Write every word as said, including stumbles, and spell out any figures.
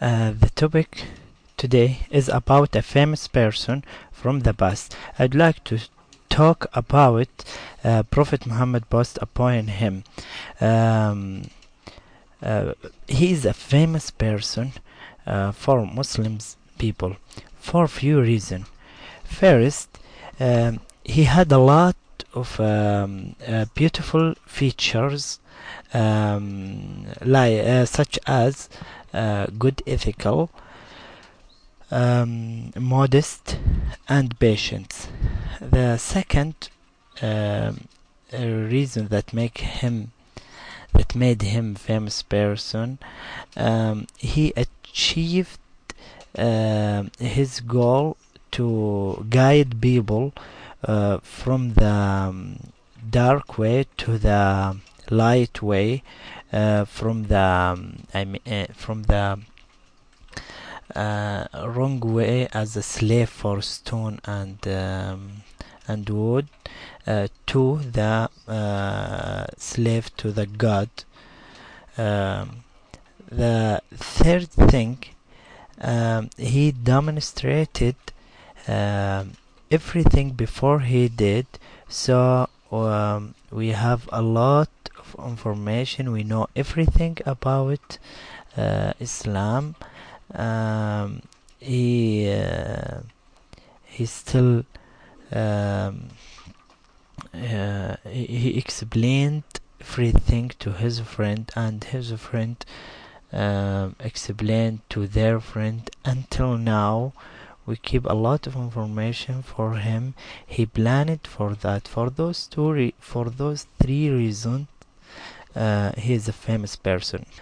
Uh, the topic today is about a famous person from the past. I'd like to talk about uh, Prophet Muhammad, peace upon him. Um, uh, he is a famous person uh, for Muslims people for few reasons. First, um, he had a lot of um, uh, beautiful features, um, like uh, such as uh, good ethical, um, modest, and patient. The second um, uh, reason that make him that made him famous person, um, he achieved um his goal to guide people uh, from the um, dark way to the light way, uh, from the um, I mean, uh, from the uh, wrong way as a slave for stone and um, and wood, uh, to the uh, slave to the God. Um, the third thing, um, he demonstrated um, everything before he did, so um, we have a lot of information. We know everything about uh, Islam. Um, he uh, he still um, uh, he, he explained everything to his friend, and his friend um, explained to their friend. Until now, we keep a lot of information for him. He planned for that. For those two, re- for those three reasons, uh, he is a famous person.